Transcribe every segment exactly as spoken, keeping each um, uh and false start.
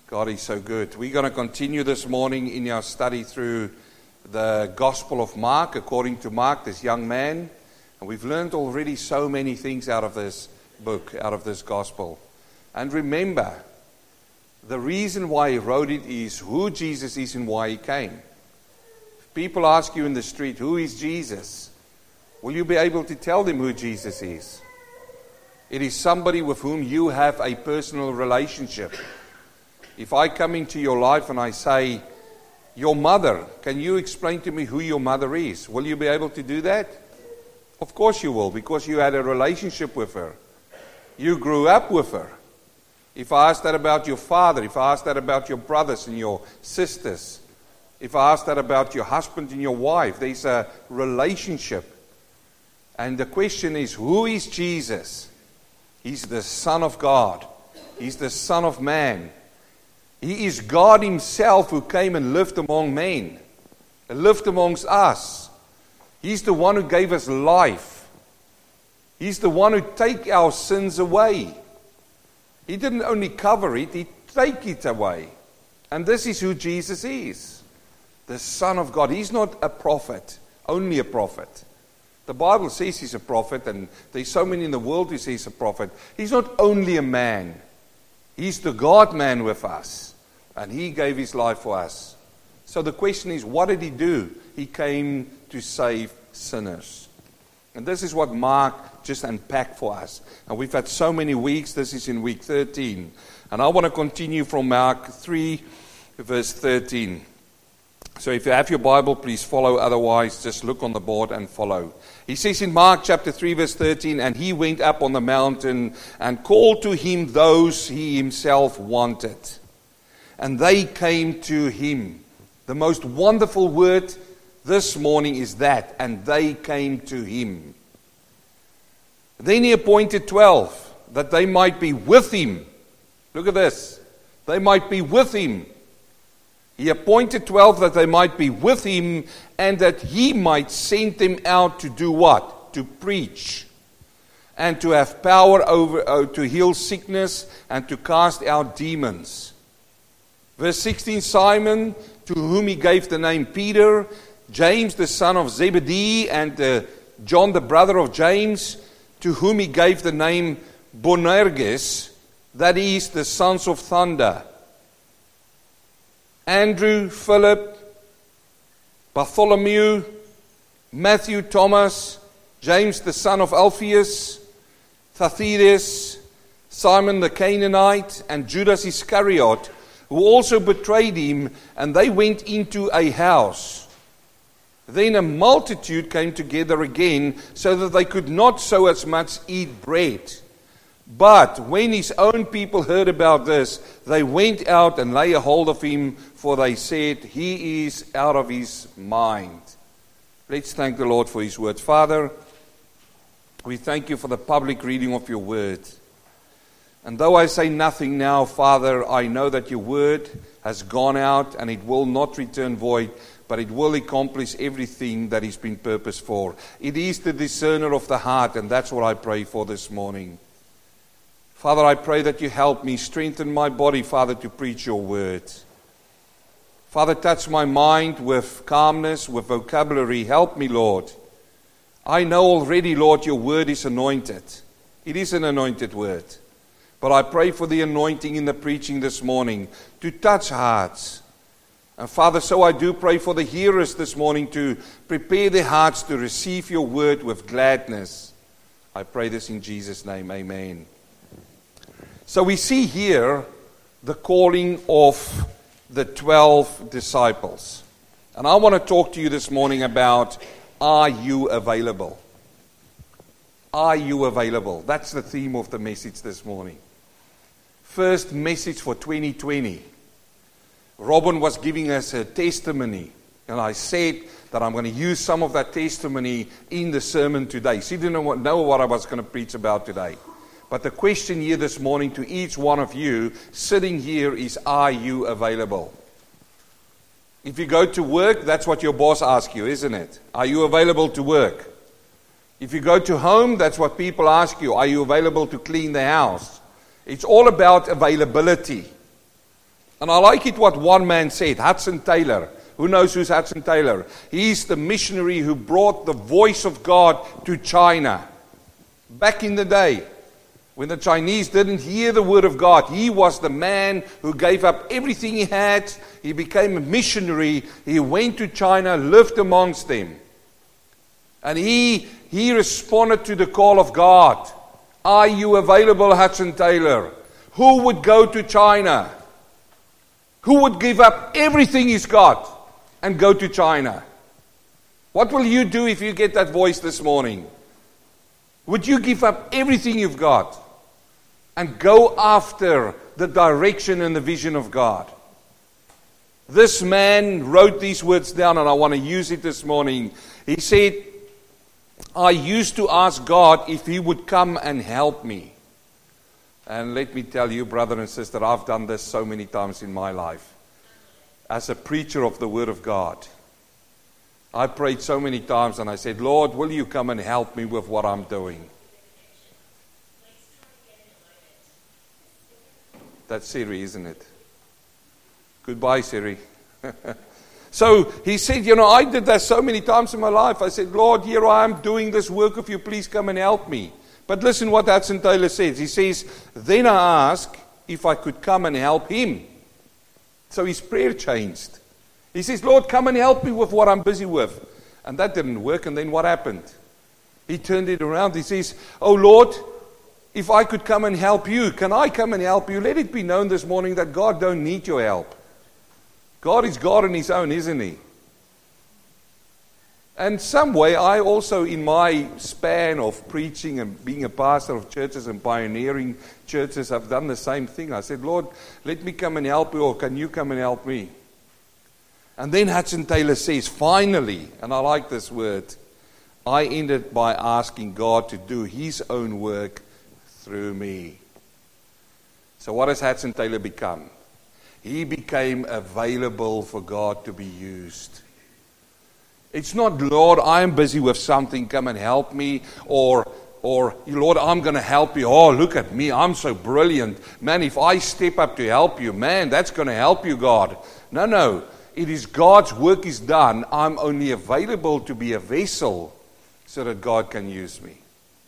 God is so good. We're going to continue this morning in our study through the Gospel of Mark, according to Mark, this young man. And we've learned already so many things out of this book, out of this Gospel. And remember, the reason why he wrote it is who Jesus is and why he came. If people ask you in the street, who is Jesus? Will you be able to tell them who Jesus is? It is somebody with whom you have a personal relationship. If I come into your life and I say, your mother, can you explain to me who your mother is? Will you be able to do that? Of course you will, because you had a relationship with her. You grew up with her. If I ask that about your father, if I ask that about your brothers and your sisters, if I ask that about your husband and your wife, there's a relationship. And the question is, who is Jesus? He's the Son of God. He's the Son of Man. He is God himself who came and lived among men, and lived amongst us. He's the one who gave us life. He's the one who take our sins away. He didn't only cover it, he take it away. And this is who Jesus is, the Son of God. He's not a prophet, only a prophet. The Bible says he's a prophet, and there's so many in the world who say he's a prophet. He's not only a man. He's the God-man with us. And he gave his life for us. So the question is, what did he do? He came to save sinners. And this is what Mark just unpacked for us. And we've had so many weeks. This is in week thirteen. And I want to continue from Mark three, verse thirteen. So if you have your Bible, please follow. Otherwise, just look on the board and follow. He says in Mark chapter three, verse thirteen, and he went up on the mountain and called to him those he himself wanted. And they came to him. The most wonderful word this morning is that. And they came to him. Then he appointed twelve, that they might be with him. Look at this. They might be with him. He appointed twelve that they might be with him, and that he might send them out to do what? To preach. And to have power over, uh, to heal sickness, and to cast out demons. Verse sixteen, Simon, to whom he gave the name Peter, James the son of Zebedee, and uh, John the brother of James, to whom he gave the name Boanerges, that is, the sons of thunder. Andrew, Philip, Bartholomew, Matthew, Thomas, James the son of Alphaeus, Thaddeus, Simon the Canaanite, and Judas Iscariot, who also betrayed him, and they went into a house. Then a multitude came together again, so that they could not so as much eat bread. But when his own people heard about this, they went out and laid a hold of him, for they said, he is out of his mind. Let's thank the Lord for his word. Father, we thank you for the public reading of your word. And though I say nothing now, Father, I know that your word has gone out and it will not return void, but it will accomplish everything that it's been purposed for. It is the discerner of the heart, and that's what I pray for this morning. Father, I pray that you help me strengthen my body, Father, to preach your word. Father, touch my mind with calmness, with vocabulary. Help me, Lord. I know already, Lord, your word is anointed. It is an anointed word. But I pray for the anointing in the preaching this morning to touch hearts. And Father, so I do pray for the hearers this morning to prepare their hearts to receive your word with gladness. I pray this in Jesus' name. Amen. So we see here the calling of the twelve disciples. And I want to talk to you this morning about, are you available? Are you available? That's the theme of the message this morning. First message for twenty twenty. Robin was giving us a testimony, and I said that I'm going to use some of that testimony in the sermon today. She didn't know what I was going to preach about today. But the question here this morning to each one of you sitting here is, are you available? If you go to work, that's what your boss asks you, isn't it? Are you available to work? If you go to home, that's what people ask you. Are you available to clean the house? It's all about availability. And I like it what one man said, Hudson Taylor. Who knows who's Hudson Taylor? He's the missionary who brought the voice of God to China. Back in the day, when the Chinese didn't hear the word of God, he was the man who gave up everything he had. He became a missionary. He went to China, lived amongst them. And he, he responded to the call of God. Are you available, Hudson Taylor? Who would go to China? Who would give up everything he's got and go to China? What will you do if you get that voice this morning? Would you give up everything you've got and go after the direction and the vision of God? This man wrote these words down, and I want to use it this morning. He said, I used to ask God if He would come and help me. And let me tell you, brother and sister, I've done this so many times in my life. As a preacher of the Word of God, I prayed so many times and I said, Lord, will you come and help me with what I'm doing? That's Siri, isn't it? Goodbye, Siri. So he said, you know, I did that so many times in my life. I said, Lord, here I am doing this work of you. Please come and help me. But listen what Hudson Taylor says. He says, then I asked if I could come and help him. So his prayer changed. He says, Lord, come and help me with what I'm busy with. And that didn't work. And then what happened? He turned it around. He says, oh Lord, if I could come and help you, can I come and help you? Let it be known this morning that God don't need your help. God is God on His own, isn't He? And some way, I also, in my span of preaching and being a pastor of churches and pioneering churches, I've done the same thing. I said, Lord, let me come and help you, or can you come and help me? And then Hudson Taylor says, finally, and I like this word, I ended by asking God to do His own work through me. So what has Hudson Taylor become? He became available for God to be used. It's not, Lord, I'm busy with something, come and help me. Or, or Lord, I'm going to help you. Oh, look at me, I'm so brilliant. Man, if I step up to help you, man, that's going to help you, God. No, no. It is God's work is done. I'm only available to be a vessel so that God can use me.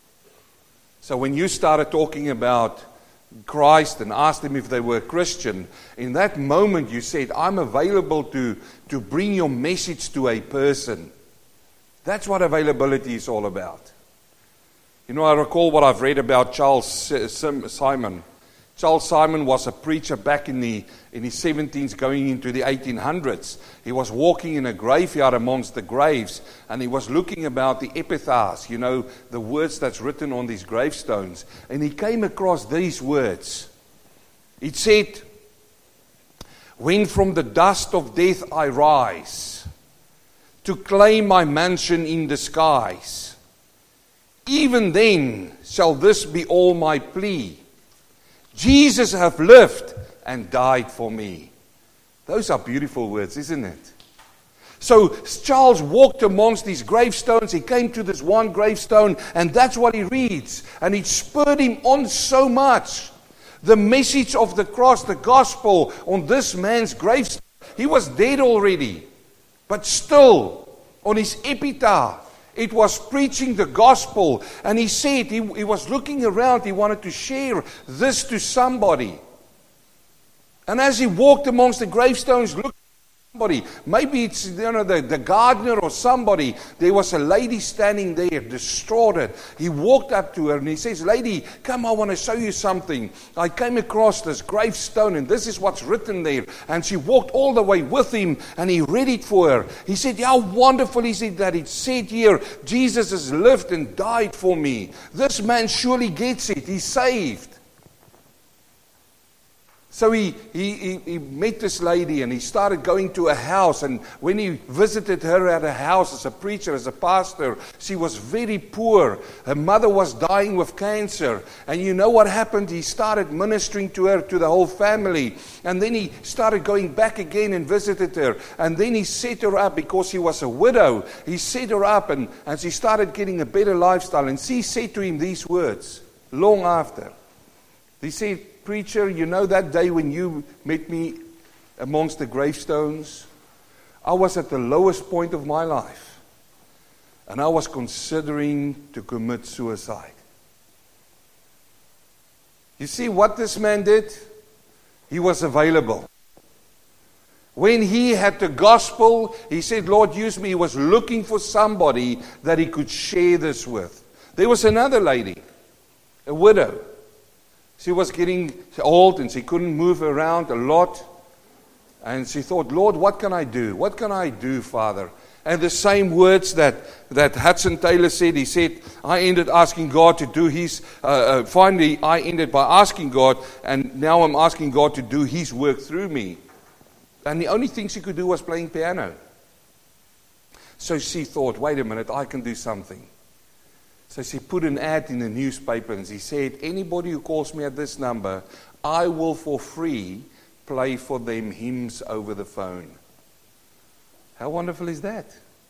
So when you started talking about Christ and asked them if they were Christian, in that moment you said, I'm available to, to bring your message to a person. That's what availability is all about. You know, I recall what I've read about Charles Simon. Charles Simon was a preacher back in the in his seventeens going into the eighteen hundreds. He was walking in a graveyard amongst the graves, and he was looking about the epitaphs, you know, the words that's written on these gravestones. And he came across these words. It said, when from the dust of death I rise, to claim my mansion in the skies, even then shall this be all my plea. Jesus have lived and died for me. Those are beautiful words, isn't it? So Charles walked amongst these gravestones. He came to this one gravestone, and that's what he reads. And it spurred him on so much. The message of the cross, the gospel on this man's gravestone. He was dead already, but still on his epitaph, it was preaching the gospel. And he said he, he was looking around. He wanted to share this to somebody. And as he walked amongst the gravestones, looked at somebody. Maybe it's, you know, the, the gardener or somebody. There was a lady standing there, distraught. He walked up to her and he says, lady, come, I want to show you something. I came across this gravestone and this is what's written there. And she walked all the way with him and he read it for her. He said, how wonderful is it that it said here, Jesus has lived and died for me. This man surely gets it. He's saved. So he, he, he, he met this lady and he started going to a house. And when he visited her at a house as a preacher, as a pastor, she was very poor. Her mother was dying with cancer. And you know what happened? He started ministering to her, to the whole family. And then he started going back again and visited her. And then he set her up because she was a widow. He set her up and, and she started getting a better lifestyle. And she said to him these words long after. He said, preacher, you know that day when you met me amongst the gravestones. I was at the lowest point of my life. And I was considering to commit suicide. You see what this man did? He was available. When he had the gospel, he said, Lord, use me. He was looking for somebody that he could share this with. There was another lady, a widow. She was getting old and she couldn't move around a lot. And she thought, Lord, what can I do? What can I do, Father? And the same words that, that Hudson Taylor said, he said, I ended asking God to do his, uh, uh, finally I ended by asking God, and now I'm asking God to do his work through me. And the only thing she could do was playing piano. So she thought, wait a minute, I can do something. So she put an ad in the newspaper and she said, anybody who calls me at this number, I will for free play for them hymns over the phone. How wonderful is that?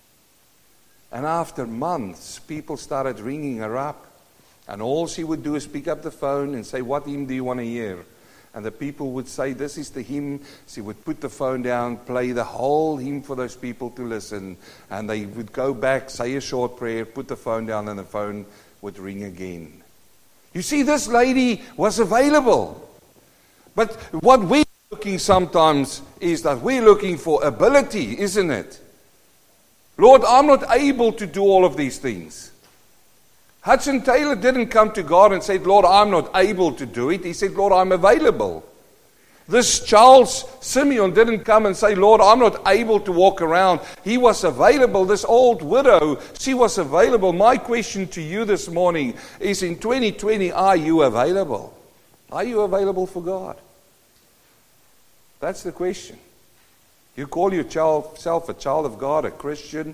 And after months, people started ringing her up. And all she would do is pick up the phone and say, what hymn do you want to hear? And the people would say, this is the hymn. She would put the phone down, play the whole hymn for those people to listen. And they would go back, say a short prayer, put the phone down, and the phone would ring again. You see, this lady was available. But what we're looking sometimes is that we're looking for ability, isn't it? Lord, I'm not able to do all of these things. Hudson Taylor didn't come to God and said, Lord, I'm not able to do it. He said, Lord, I'm available. This Charles Simeon didn't come and say, Lord, I'm not able to walk around. He was available. This old widow, she was available. My question to you this morning is, in twenty twenty, are you available? Are you available for God? That's the question. You call yourself a child of God, a Christian.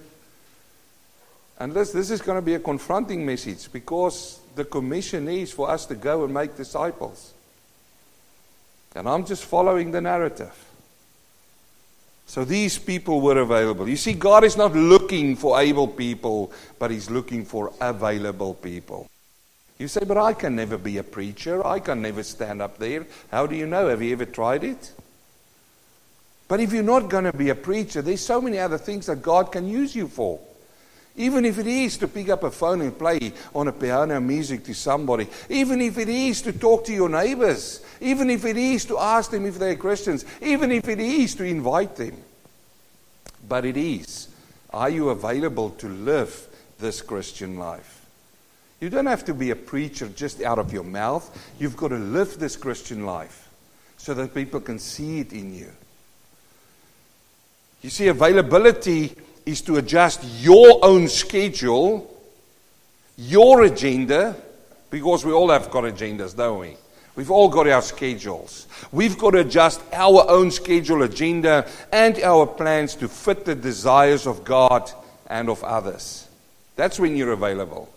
And this, this is going to be a confronting message, because the commission is for us to go and make disciples. And I'm just following the narrative. So these people were available. You see, God is not looking for able people, but He's looking for available people. You say, but I can never be a preacher. I can never stand up there. How do you know? Have you ever tried it? But if you're not going to be a preacher, there's so many other things that God can use you for. Even if it is to pick up a phone and play on a piano music to somebody. Even if it is to talk to your neighbors. Even if it is to ask them if they're Christians. Even if it is to invite them. But it is, are you available to live this Christian life? You don't have to be a preacher just out of your mouth. You've got to live this Christian life so that people can see it in you. You see, availability is to adjust your own schedule, your agenda, because we all have got agendas, don't we? We've all got our schedules. We've got to adjust our own schedule, agenda, and our plans to fit the desires of God and of others. That's when you're available.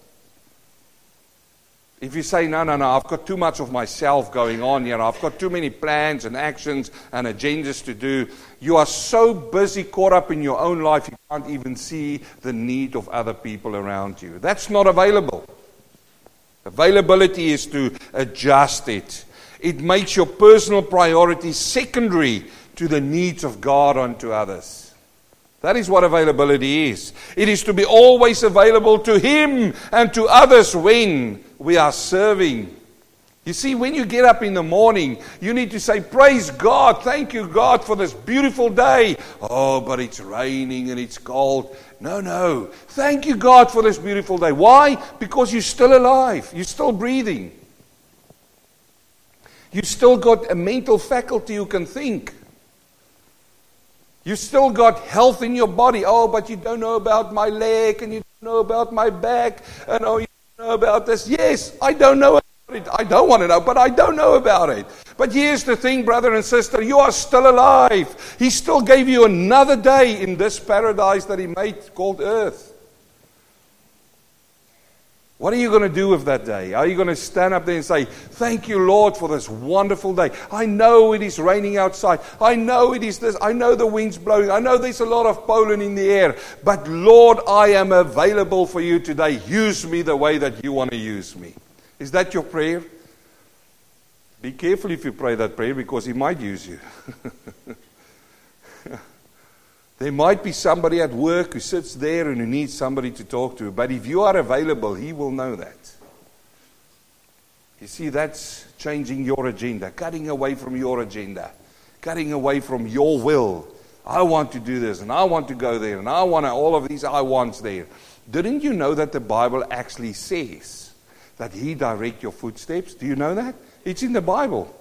If you say, no, no, no, I've got too much of myself going on here, I've got too many plans and actions and agendas to do, you are so busy caught up in your own life, you can't even see the need of other people around you. That's not available. Availability is to adjust it. It makes your personal priorities secondary to the needs of God unto others. That is what availability is. It is to be always available to Him and to others when we are serving. You see, when you get up in the morning, you need to say, praise God, thank you God for this beautiful day. Oh, but it's raining and it's cold. No, no. Thank you God for this beautiful day. Why? Because you're still alive. You're still breathing. You've still got a mental faculty who can think. You still got health in your body. Oh, but you don't know about my leg, and you don't know about my back, and oh, you don't know about this. Yes, I don't know about it. I don't want to know, but I don't know about it. But here's the thing, brother and sister, you are still alive. He still gave you another day in this paradise that He made called earth. What are you going to do with that day? Are you going to stand up there and say, thank you, Lord, for this wonderful day. I know it is raining outside. I know it is this. I know the wind's blowing. I know there's a lot of pollen in the air. But Lord, I am available for you today. Use me the way that you want to use me. Is that your prayer? Be careful if you pray that prayer, because He might use you. There might be somebody at work who sits there and who needs somebody to talk to, but if you are available, he will know that. You see, that's changing your agenda, cutting away from your agenda, cutting away from your will. I want to do this, and I want to go there, and I want to, all of these I wants there. Didn't you know that the Bible actually says that He directs your footsteps? Do you know that? It's in the Bible.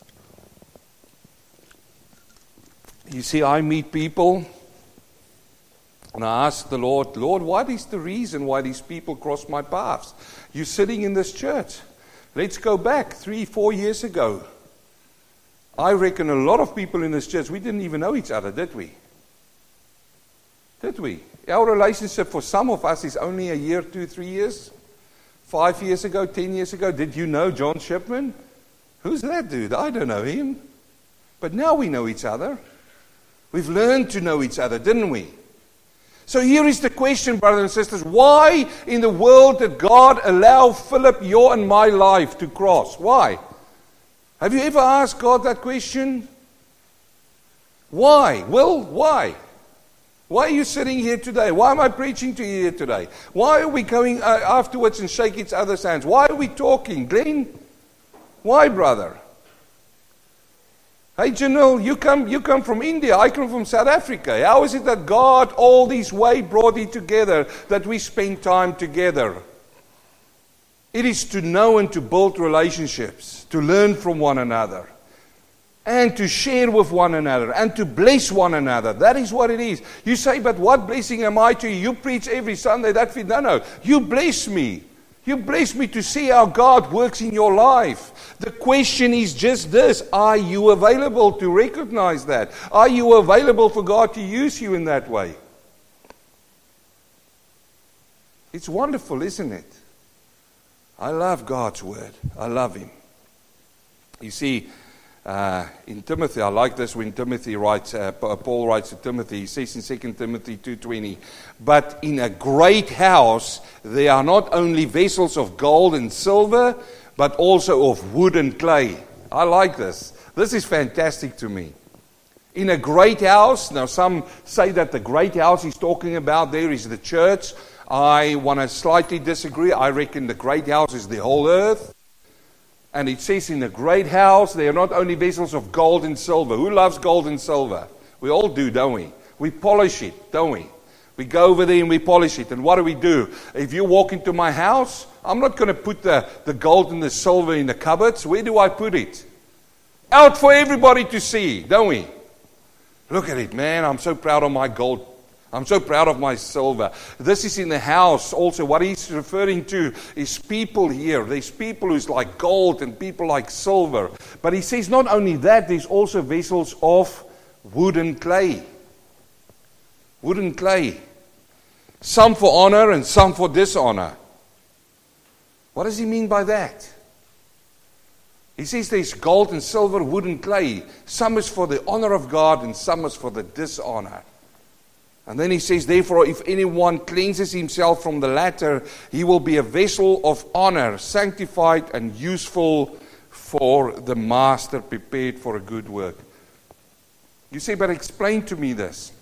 You see, I meet people, and I ask the Lord, Lord, what is the reason why these people cross my paths? You're sitting in this church. Let's go back three, four years ago. I reckon a lot of people in this church, we didn't even know each other, did we? Did we? Our relationship for some of us is only a year, two, three years. Five years ago, ten years ago, did you know John Shipman? Who's that dude? I don't know him. But now we know each other. We've learned to know each other, didn't we? So here is the question, brothers and sisters. Why in the world did God allow Philip, your and my life to cross? Why? Have you ever asked God that question? Why? Will, why? Why are you sitting here today? Why am I preaching to you here today? Why are we going uh, afterwards and shake each other's hands? Why are we talking? Glenn? Why, brother? Hey, Janelle, you come, you come from India. I come from South Africa. How is it that God all this way brought it together, that we spend time together? It is to know and to build relationships, to learn from one another, and to share with one another, and to bless one another. That is what it is. You say, but what blessing am I to you? You preach every Sunday. That fit. No, no. You bless me. You bless me to see how God works in your life. The question is just this. Are you available to recognize that? Are you available for God to use you in that way? It's wonderful, isn't it? I love God's Word. I love Him. You see, uh, in Timothy, I like this when Timothy writes, uh, Paul writes to Timothy, he says in Second Timothy two twenty, but in a great house there are not only vessels of gold and silver, but also of wood and clay. I like this. This is fantastic to me. In a great house, now some say that the great house he's talking about there is the church. I want to slightly disagree. I reckon the great house is the whole earth. And it says in the great house, there are not only vessels of gold and silver. Who loves gold and silver? We all do, don't we? We polish it, don't we? We go over there and we polish it. And what do we do? If you walk into my house, I'm not going to put the, the gold and the silver in the cupboards. Where do I put it? Out for everybody to see, don't we? Look at it, man. I'm so proud of my gold. I'm so proud of my silver. This is in the house also. What he's referring to is people here. There's people who's like gold and people like silver. But he says not only that, there's also vessels of wood and clay. Wood and clay. Some for honor and some for dishonor. What does he mean by that? He says there's gold and silver, wood and clay. Some is for the honor of God and some is for the dishonor. And then he says, therefore, if anyone cleanses himself from the latter, he will be a vessel of honor, sanctified and useful for the master, prepared for a good work. You say, but explain to me this.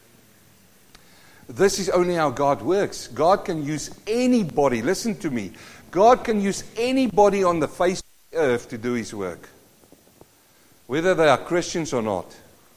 This is only how God works. God can use anybody. Listen to me. God can use anybody on the face of the earth to do His work, whether they are Christians or not.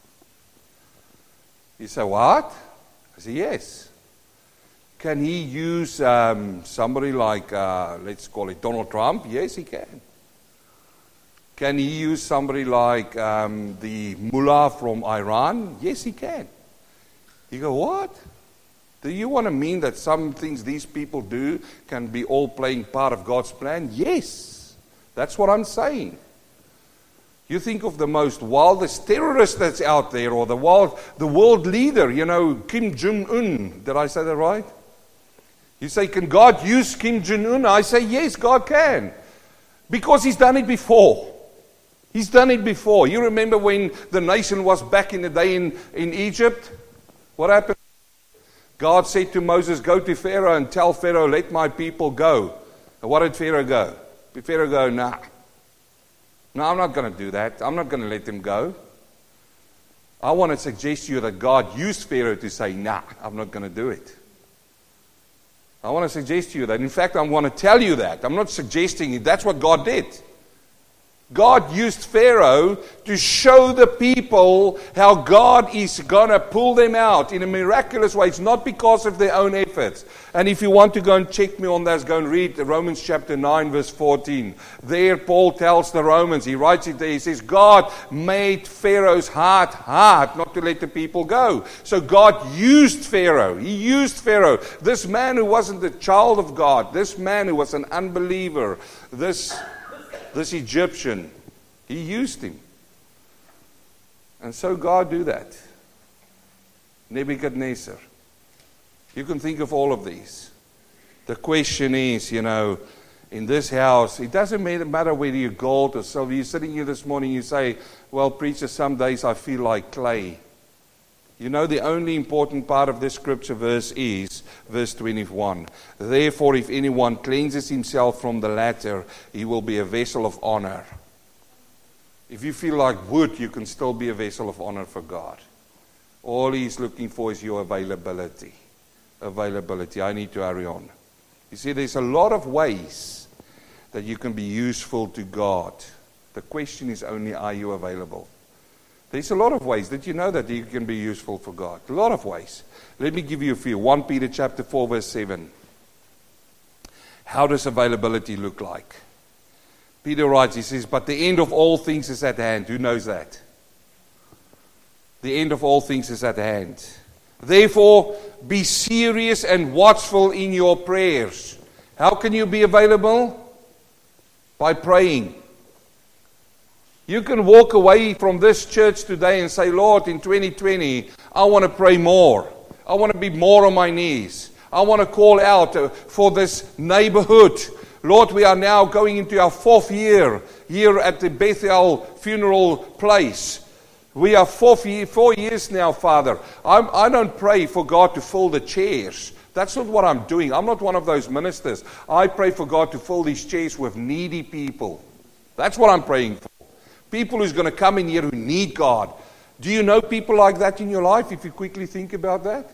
You say, what? I say, yes. Can He use um, somebody like, uh, let's call it Donald Trump? Yes, He can. Can He use somebody like um, the mullah from Iran? Yes, He can. You go, what? Do you want to mean that some things these people do can be all playing part of God's plan? Yes. That's what I'm saying. You think of the most wildest terrorist that's out there, or the wild, the world leader, you know, Kim Jong-un. Did I say that right? You say, can God use Kim Jong-un? I say, yes, God can. Because He's done it before. He's done it before. You remember when the nation was back in the day in, in Egypt? What happened? God said to Moses, go to Pharaoh and tell Pharaoh, let my people go. And what did Pharaoh go? Did Pharaoh go, nah. No, I'm not going to do that. I'm not going to let them go. I want to suggest to you that God used Pharaoh to say, nah, I'm not going to do it. I want to suggest to you that. In fact, I want to tell you that. I'm not suggesting it. That's what God did. God used Pharaoh to show the people how God is going to pull them out in a miraculous way. It's not because of their own efforts. And if you want to go and check me on that, go and read Romans chapter nine, verse fourteen. There Paul tells the Romans, he writes it there, he says, God made Pharaoh's heart hard not to let the people go. So God used Pharaoh. He used Pharaoh. This man who wasn't a child of God, this man who was an unbeliever, this... This Egyptian, he used him. And so God do that. Nebuchadnezzar. You can think of all of these. The question is, you know, in this house, it doesn't matter whether you're gold or silver. You're sitting here this morning, you say, well, preacher, some days I feel like clay. You know, the only important part of this scripture verse is verse twenty-one. Therefore, if anyone cleanses himself from the latter, he will be a vessel of honor. If you feel like wood, you can still be a vessel of honor for God. All he's looking for is your availability. Availability. I need to hurry on. You see, there's a lot of ways that you can be useful to God. The question is only, are you available? There's a lot of ways. Did you know that you can be useful for God? A lot of ways. Let me give you a few. First Peter chapter four, verse seven. How does availability look like? Peter writes, he says, but the end of all things is at hand. Who knows that? The end of all things is at hand. Therefore, be serious and watchful in your prayers. How can you be available? By praying. You can walk away from this church today and say, Lord, in twenty twenty, I want to pray more. I want to be more on my knees. I want to call out for this neighborhood. Lord, we are now going into our fourth year here at the Bethel Funeral Place. We are fourth year, four years now, Father. I'm, I don't pray for God to fill the chairs. That's not what I'm doing. I'm not one of those ministers. I pray for God to fill these chairs with needy people. That's what I'm praying for. People who's going to come in here who need God. Do you know people like that in your life, if you quickly think about that?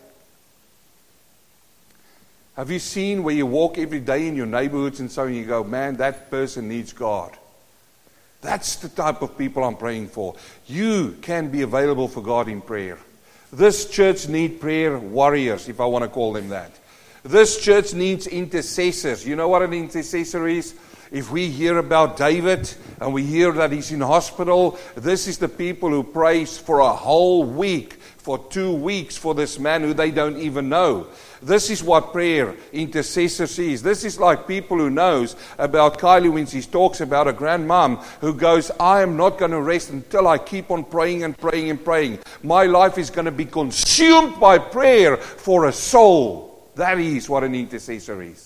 Have you seen where you walk every day in your neighborhoods and so you go, man, that person needs God? That's the type of people I'm praying for. You can be available for God in prayer. This church needs prayer warriors, if I want to call them that. This church needs intercessors. You know what an intercessor is? If we hear about David and we hear that he's in hospital, this is the people who prays for a whole week, for two weeks for this man who they don't even know. This is what prayer intercessors is. This is like people who knows about Kylie when she talks about a grandmom who goes, I am not going to rest until I keep on praying and praying and praying. My life is going to be consumed by prayer for a soul. That is what an intercessor is.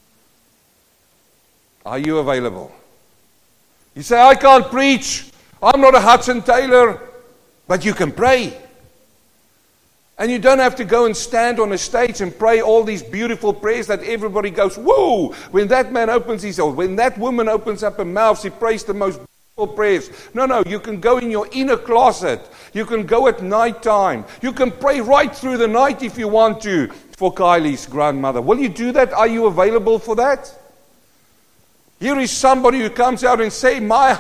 Are you available? You say, I can't preach. I'm not a Hudson Taylor. But you can pray. And you don't have to go and stand on a stage and pray all these beautiful prayers that everybody goes, whoa! When that man opens his mouth, when that woman opens up her mouth, she prays the most beautiful prayers. No, no, you can go in your inner closet. You can go at night time. You can pray right through the night if you want to for Kylie's grandmother. Will you do that? Are you available for that? Here is somebody who comes out and say, my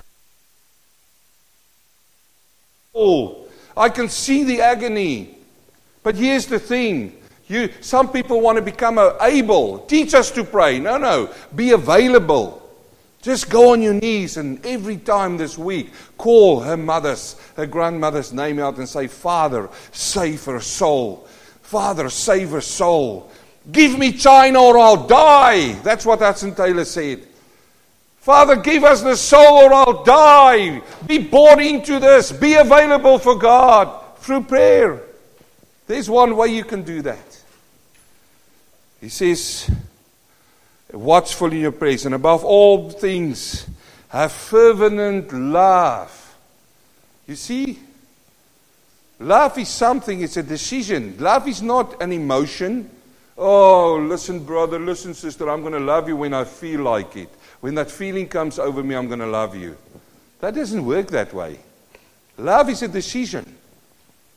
soul, I can see the agony. But here's the thing. You, some people want to become a, able. Teach us to pray. No, no. Be available. Just go on your knees and every time this week, call her mother's, her grandmother's name out and say, Father, save her soul. Father, save her soul. Give me China or I'll die. That's what Hudson Taylor said. Father, give us the soul or I'll die. Be bought into this. Be available for God through prayer. There's one way you can do that. He says, watchful in your prayers, and above all things, have fervent love. You see, love is something, it's a decision. Love is not an emotion. Oh, listen, brother, listen, sister, I'm going to love you when I feel like it. When that feeling comes over me, I'm going to love you. That doesn't work that way. Love is a decision.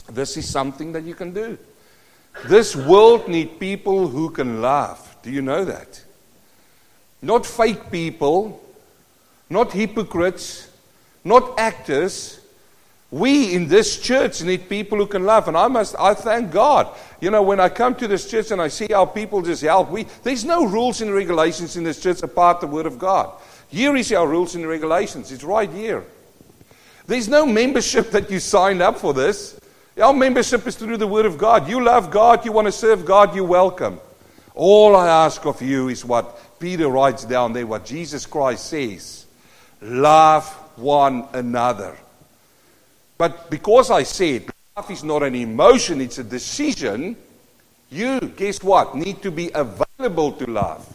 This is something that you can do. This world needs people who can love. Do you know that? Not fake people, not hypocrites, not actors. We in this church need people who can love. And I must, I thank God. You know, when I come to this church and I see how people just help, we, there's no rules and regulations in this church apart from the Word of God. Here is our rules and regulations. It's right here. There's no membership that you signed up for this. Our membership is to do the Word of God. You love God, you want to serve God, you're welcome. All I ask of you is what Peter writes down there, what Jesus Christ says. Love one another. But because I said love is not an emotion, it's a decision, you, guess what, need to be available to love.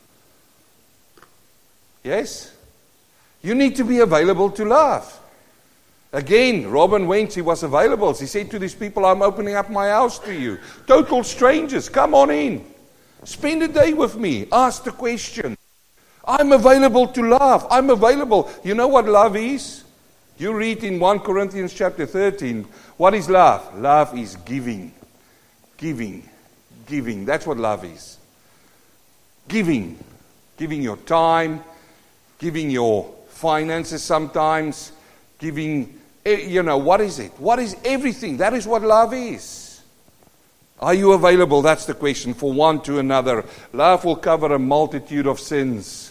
Yes? You need to be available to love. Again, Robin went, he was available. He said to these people, I'm opening up my house to you. Total strangers, come on in. Spend a day with me. Ask the question. I'm available to love. I'm available. You know what love is? You read in First Corinthians chapter thirteen. What is love? Love is giving. Giving. Giving. That's what love is. Giving. Giving your time. Giving your finances sometimes. Giving, you know, what is it? What is everything? That is what love is. Are you available? That's the question. For one to another. Love will cover a multitude of sins.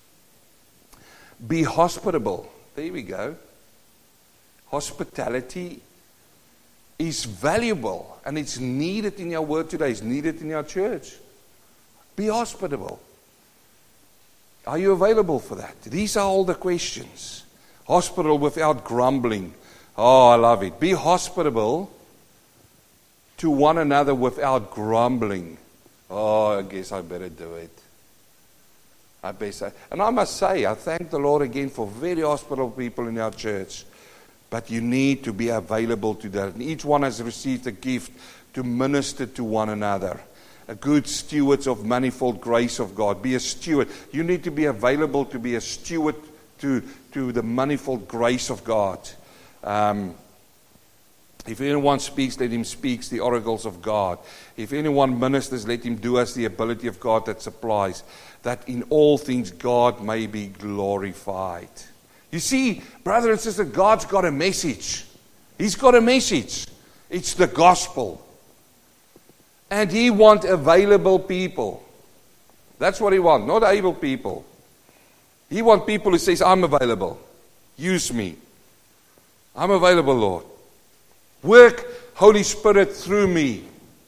Be hospitable. There we go. Hospitality is valuable and it's needed in your word today. It's needed in your church. Be hospitable. Are you available for that? These are all the questions. Hospitable without grumbling. Oh, I love it. Be hospitable to one another without grumbling. Oh, I guess I better do it. I better. And I must say, I thank the Lord again for very hospitable people in our church. But you need to be available to that. And each one has received a gift to minister to one another. A good steward of manifold grace of God. Be a steward. You need to be available to be a steward to, to the manifold grace of God. Um, if anyone speaks, let him speak the oracles of God. If anyone ministers, let him do as the ability of God that supplies. That in all things God may be glorified. You see, brother and sister, God's got a message. He's got a message. It's the gospel. And He wants available people. That's what He wants, not able people. He wants people who says, I'm available. Use me. I'm available, Lord. Work, Holy Spirit, through me.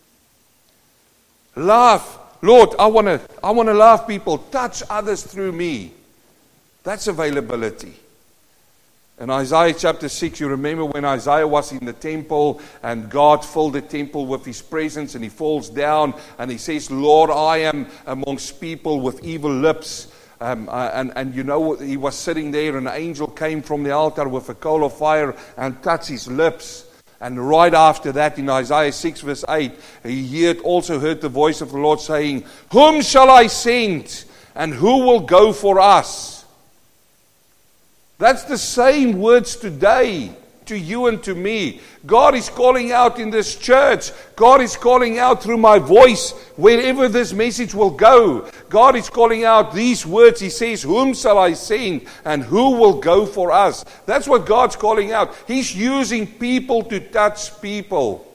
Love. Lord, I want to I want to love people. Touch others through me. That's availability. In Isaiah chapter six, you remember when Isaiah was in the temple and God filled the temple with His presence and he falls down and he says, Lord, I am amongst people with evil lips. Um, uh, and, and you know, he was sitting there and an angel came from the altar with a coal of fire and touched his lips. And right after that, in Isaiah six verse eight, he heard, also heard the voice of the Lord saying, whom shall I send and who will go for us? That's the same words today to you and to me. God is calling out in this church. God is calling out through my voice wherever this message will go. God is calling out these words. He says, whom shall I send and who will go for us? That's what God's calling out. He's using people to touch people.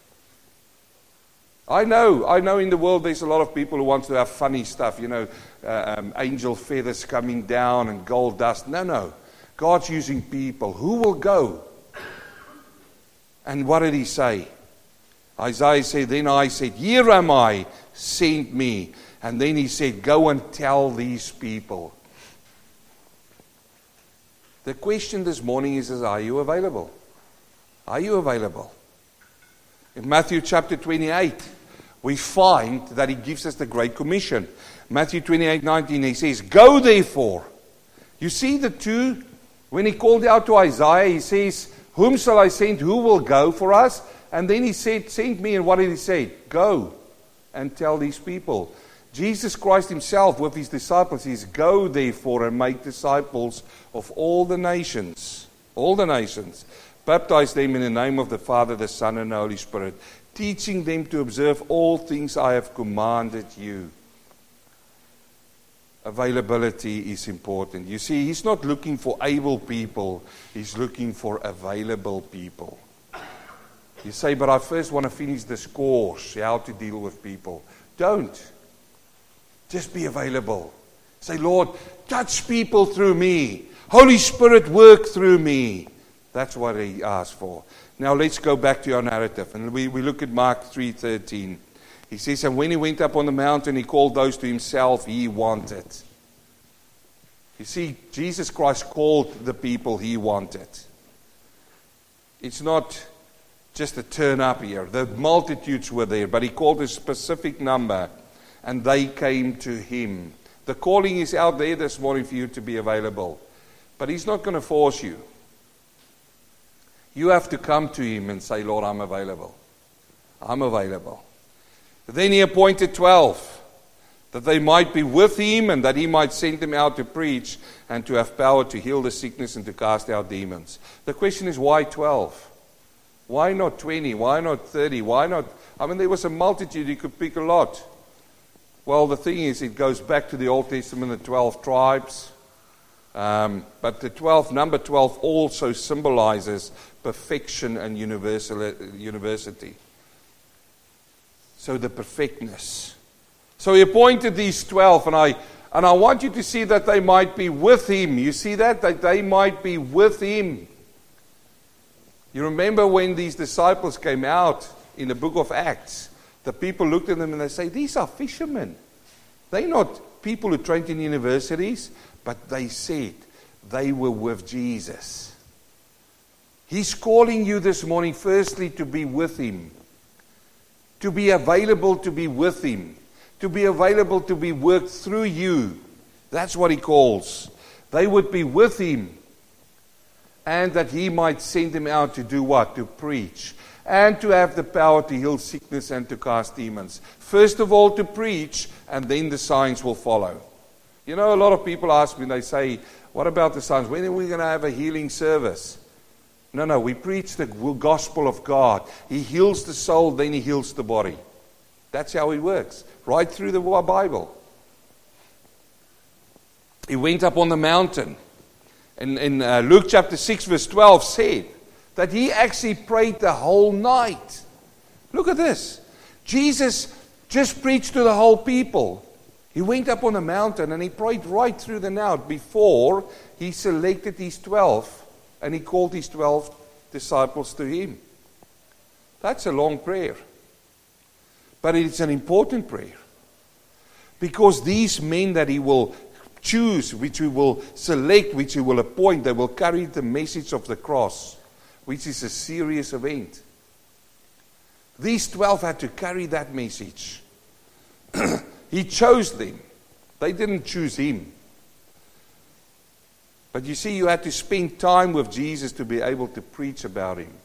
I know, I know in the world there's a lot of people who want to have funny stuff, you know, uh, um, angel feathers coming down and gold dust. No, no. God's using people. Who will go? And what did He say? Isaiah said, then I said, here am I, send me. And then He said, go and tell these people. The question this morning is, is are you available? Are you available? In Matthew chapter twenty-eight, we find that He gives us the Great Commission. Matthew twenty-eight nineteen, He says, go therefore. You see the two. When He called out to Isaiah, He says, whom shall I send? Who will go for us? And then He said, send me. And what did He say? Go and tell these people. Jesus Christ Himself with His disciples says, go therefore and make disciples of all the nations. All the nations. Baptize them in the name of the Father, the Son, and the Holy Spirit, teaching them to observe all things I have commanded you. Availability is important. You see, he's not looking for able people. He's looking for available people. You say, but I first want to finish this course, how to deal with people. Don't. Just be available. Say, Lord, touch people through me. Holy Spirit, work through me. That's what he asked for. Now let's go back to our narrative. And we, we look at Mark three thirteen. He says, and when he went up on the mountain, he called those to himself he wanted. You see, Jesus Christ called the people he wanted. It's not just a turn up here. The multitudes were there, but he called a specific number, and they came to him. The calling is out there this morning for you to be available. But he's not going to force you. You have to come to him and say, Lord, I'm available. I'm available. Then he appointed twelve, that they might be with him and that he might send them out to preach and to have power to heal the sickness and to cast out demons. The question is, why twelve? Why not twenty? Why not thirty? Why not? I mean, there was a multitude. You could pick a lot. Well, the thing is, it goes back to the Old Testament, the twelve tribes. Um, but the twelve, number twelve also symbolizes perfection and universal, university. So the perfectness. So he appointed these twelve, and I and I want you to see that they might be with him. You see that? That they might be with him. You remember when these disciples came out in the book of Acts, the people looked at them and they say, these are fishermen. They're not people who trained in universities, but they said they were with Jesus. He's calling you this morning, firstly, to be with him. To be available to be with him. To be available to be worked through you. That's what he calls. They would be with him. And that he might send them out to do what? To preach. And to have the power to heal sickness and to cast demons. First of all, to preach, and then the signs will follow. You know, a lot of people ask me, they say, what about the signs? When are we going to have a healing service? No, no, we preach the gospel of God. He heals the soul, then he heals the body. That's how it works. Right through the Bible. He went up on the mountain. And in uh, Luke chapter six verse twelve said that he actually prayed the whole night. Look at this. Jesus just preached to the whole people. He went up on the mountain and he prayed right through the night before he selected these twelve and he called these twelve disciples to him. That's a long prayer. But it's an important prayer. Because these men that he will choose, which he will select, which he will appoint, they will carry the message of the cross, which is a serious event. These twelve had to carry that message. He chose them. They didn't choose him. But you see, you had to spend time with Jesus to be able to preach about him.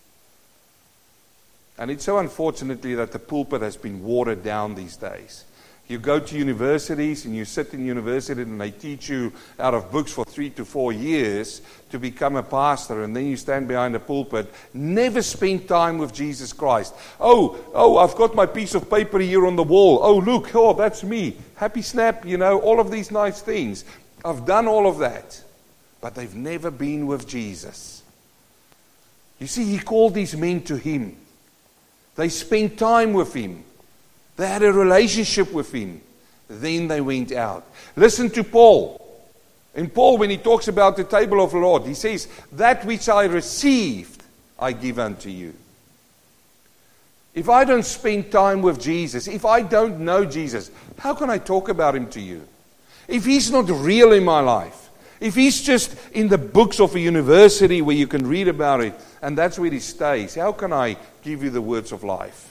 And it's so unfortunately that the pulpit has been watered down these days. You go to universities and you sit in university and they teach you out of books for three to four years to become a pastor, and then you stand behind a pulpit, never spend time with Jesus Christ. Oh, oh, I've got my piece of paper here on the wall. Oh, look, oh, that's me. Happy snap, you know, all of these nice things. I've done all of that. But they've never been with Jesus. You see, he called these men to him. They spent time with him. They had a relationship with him. Then they went out. Listen to Paul. And Paul, when he talks about the table of the Lord, he says, that which I received, I give unto you. If I don't spend time with Jesus, if I don't know Jesus, how can I talk about him to you? If he's not real in my life, if he's just in the books of a university where you can read about it, and that's where he stays, how can I give you the words of life?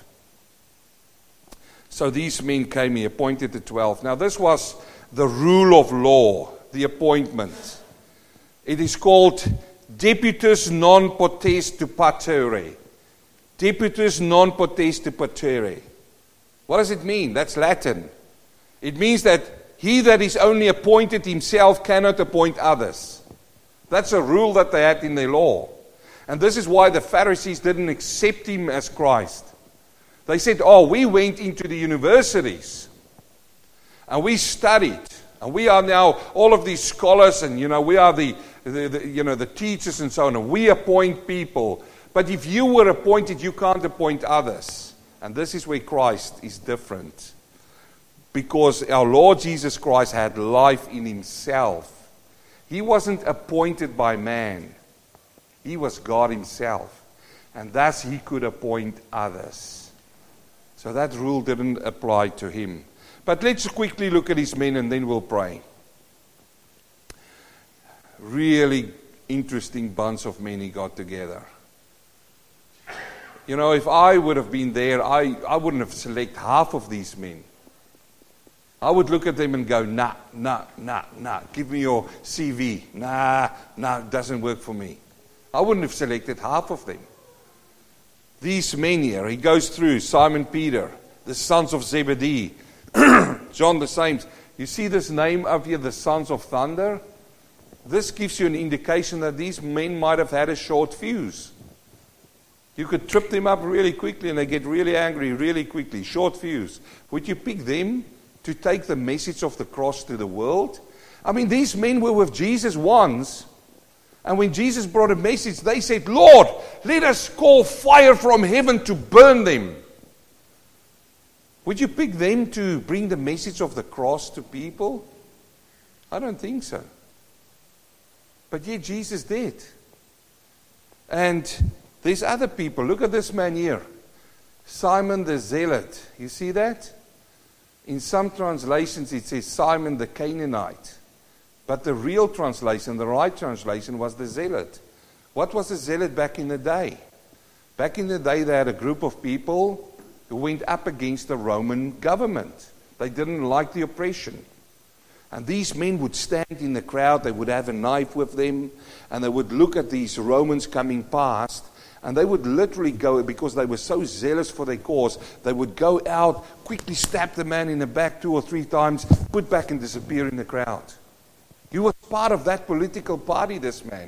So these men came, he appointed the twelve. Now this was the rule of law, the appointment. It is called deputus non potest patere. Deputus non potest patere. What does it mean? That's Latin. It means that he that is only appointed himself cannot appoint others. That's a rule that they had in their law. And this is why the Pharisees didn't accept him as Christ. They said, oh, we went into the universities and we studied. And we are now all of these scholars, and you know, we are the, the, the you know the teachers and so on, and we appoint people. But if you were appointed, you can't appoint others. And this is where Christ is different. Because our Lord Jesus Christ had life in himself. He wasn't appointed by man. He was God himself. And thus he could appoint others. So that rule didn't apply to him. But let's quickly look at his men and then we'll pray. Really interesting bunch of men he got together. You know, if I would have been there, I, I wouldn't have selected half of these men. I would look at them and go, nah, nah, nah, nah, give me your C V. Nah, nah, it doesn't work for me. I wouldn't have selected half of them. These men here, he goes through Simon Peter, the sons of Zebedee, John the same. You see this name up here, the sons of thunder? This gives you an indication that these men might have had a short fuse. You could trip them up really quickly and they get really angry really quickly. Short fuse. Would you pick them to take the message of the cross to the world? I mean, these men were with Jesus once. And when Jesus brought a message, they said, Lord, let us call fire from heaven to burn them. Would you pick them to bring the message of the cross to people? I don't think so. But yet Jesus did. And there's other people. Look at this man here. Simon the Zealot. You see that? In some translations it says Simon the Canaanite. But the real translation, the right translation, was the Zealot. What was a Zealot back in the day? Back in the day they had a group of people who went up against the Roman government. They didn't like the oppression. And these men would stand in the crowd, they would have a knife with them, and they would look at these Romans coming past, and they would literally go, because they were so zealous for their cause, they would go out, quickly stab the man in the back two or three times, put back and disappear in the crowd. He was part of that political party, this man.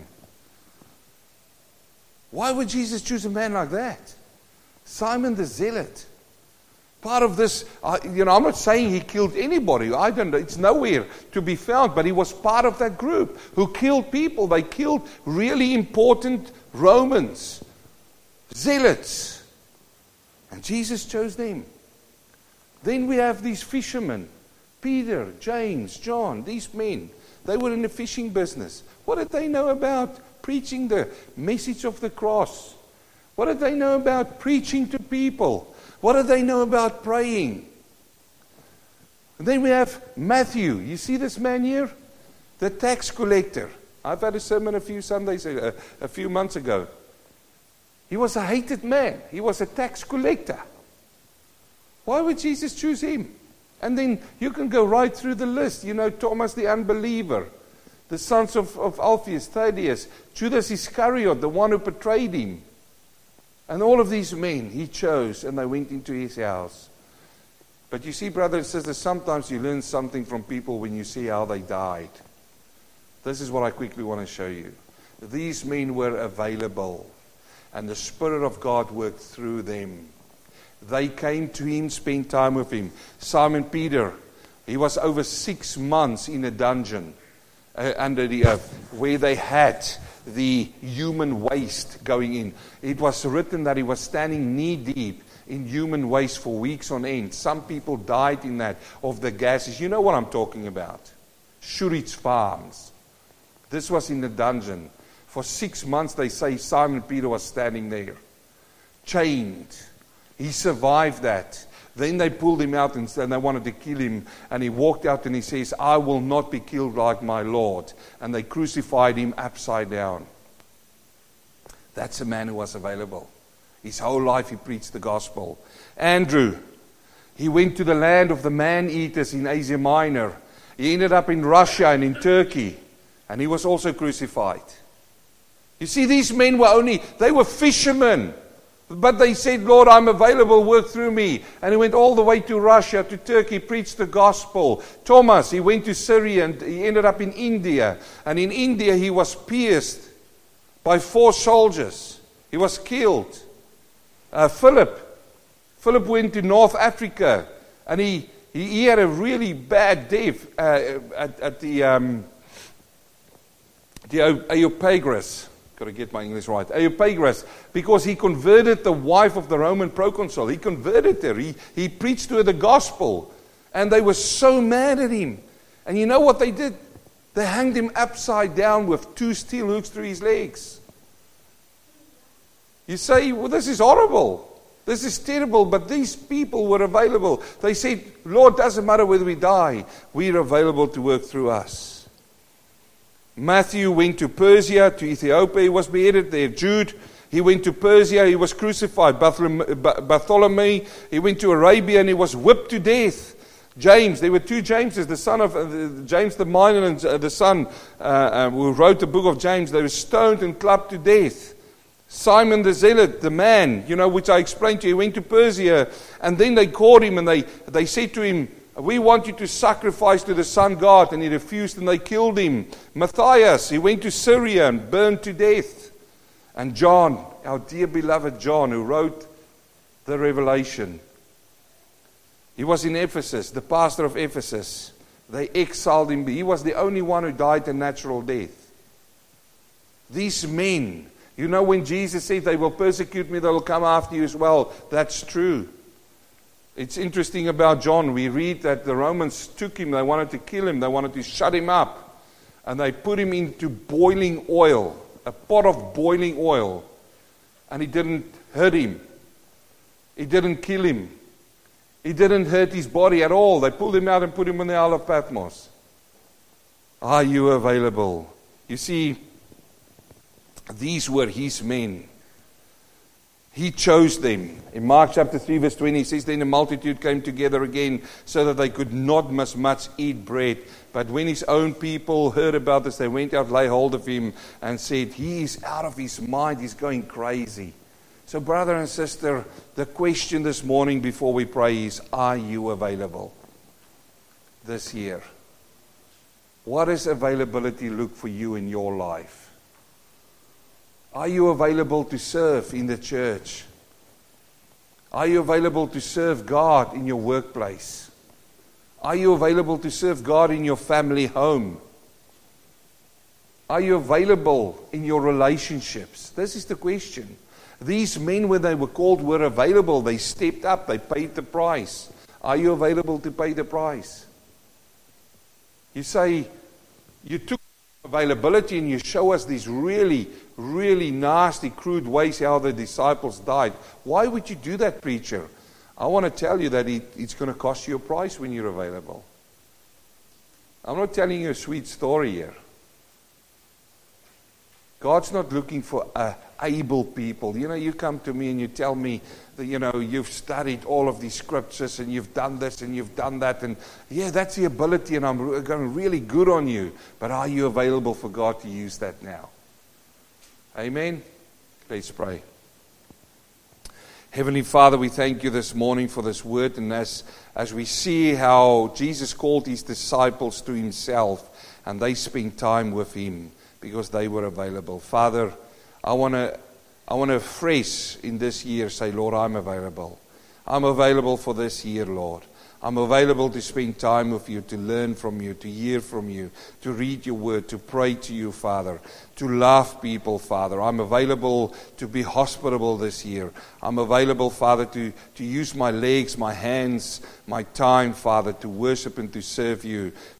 Why would Jesus choose a man like that? Simon the Zealot. Part of this, uh, you know, I'm not saying he killed anybody. I don't know. It's nowhere to be found. But he was part of that group who killed people. They killed really important Romans. Zealots. And Jesus chose them. Then we have these fishermen. Peter, James, John, these men. They were in the fishing business. What did they know about preaching the message of the cross? What did they know about preaching to people? What did they know about praying? And then we have Matthew. You see this man here? The tax collector. I've had a sermon a few Sundays, a, a few months ago. He was a hated man. He was a tax collector. Why would Jesus choose him? And then you can go right through the list. You know, Thomas the unbeliever, the sons of, of Alphaeus, Thaddeus, Judas Iscariot, the one who betrayed him. And all of these men he chose, and they went into his house. But you see, brothers and sisters, sometimes you learn something from people when you see how they died. This is what I quickly want to show you. These men were available, and the Spirit of God worked through them. They came to him, spent time with him. Simon Peter, he was over six months in a dungeon uh, under the earth, where they had the human waste going in. It was written that he was standing knee deep in human waste for weeks on end. Some people died in that, of the gases. You know what I'm talking about. Schuritz Farms. This was in the dungeon. For six months they say Simon Peter was standing there, chained. He survived that. Then they pulled him out and they wanted to kill him. And he walked out and he says, I will not be killed like my Lord. And they crucified him upside down. That's a man who was available. His whole life he preached the gospel. Andrew, he went to the land of the man-eaters in Asia Minor. He ended up in Russia and in Turkey. And he was also crucified. You see, these men were only, they were fishermen. But they said, Lord, I'm available, work through me. And he went all the way to Russia, to Turkey, preached the gospel. Thomas, he went to Syria and he ended up in India. And in India he was pierced by four soldiers. He was killed. Uh, Philip, Philip went to North Africa, and he, he, he had a really bad death uh, at, at the um, the Areopagus. Got to get my English right. Areopagus, because he converted the wife of the Roman proconsul. He converted her. He, he preached to her the gospel. And they were so mad at him. And you know what they did? They hanged him upside down with two steel hooks through his legs. You say, well, this is horrible. This is terrible. But these people were available. They said, Lord, doesn't matter whether we die. We're available to work through us. Matthew went to Persia, to Ethiopia. He was beheaded there. Jude, he went to Persia. He was crucified. Bartholomew, he went to Arabia and he was whipped to death. James, there were two Jameses, the son of uh, James the Minor and uh, the son uh, uh, who wrote the book of James. They were stoned and clubbed to death. Simon the Zealot, the man, you know, which I explained to you, he went to Persia, and then they caught him and they, they said to him, we want you to sacrifice to the sun god, and he refused and they killed him. Matthias, he went to Syria and burned to death. And John, our dear beloved John, who wrote the Revelation, he was in Ephesus, the pastor of Ephesus. They exiled him. He was the only one who died a natural death. These men, you know, when Jesus said, they will persecute me, they will come after you as well. That's true. It's interesting about John. We read that the Romans took him, they wanted to kill him, they wanted to shut him up. And they put him into boiling oil, a pot of boiling oil. And he didn't hurt him. He didn't kill him. He didn't hurt his body at all. They pulled him out and put him in the Isle of Patmos. Are you available? You see, these were his men. He chose them. In Mark chapter three verse twenty, he says, then the multitude came together again so that they could not miss much eat bread. But when his own people heard about this, they went out, lay hold of him and said, he is out of his mind. He's going crazy. So brother and sister, the question this morning before we pray is, are you available this year? What does availability look for you in your life? Are you available to serve in the church? Are you available to serve God in your workplace? Are you available to serve God in your family home? Are you available in your relationships? This is the question. These men, when they were called, were available. They stepped up. They paid the price. Are you available to pay the price? You say, you took availability and you show us these really, really nasty, crude ways how the disciples died. Why would you do that, preacher? I want to tell you that it, it's going to cost you a price when you're available. I'm not telling you a sweet story here. God's not looking for uh, able people. You know, you come to me and you tell me that, you know, you've studied all of these scriptures and you've done this and you've done that. And yeah, that's the ability and I'm going really good on you. But are you available for God to use that now? Amen? Let's pray. Heavenly Father, we thank you this morning for this word. And as, as we see how Jesus called his disciples to himself and they spent time with him, because they were available. Father, I want to I want to afresh in this year say, Lord, I'm available. I'm available for this year, Lord. I'm available to spend time with you, to learn from you, to hear from you, to read your word, to pray to you, Father, to love people, Father. I'm available to be hospitable this year. I'm available, Father, to, to use my legs, my hands, my time, Father, to worship and to serve you.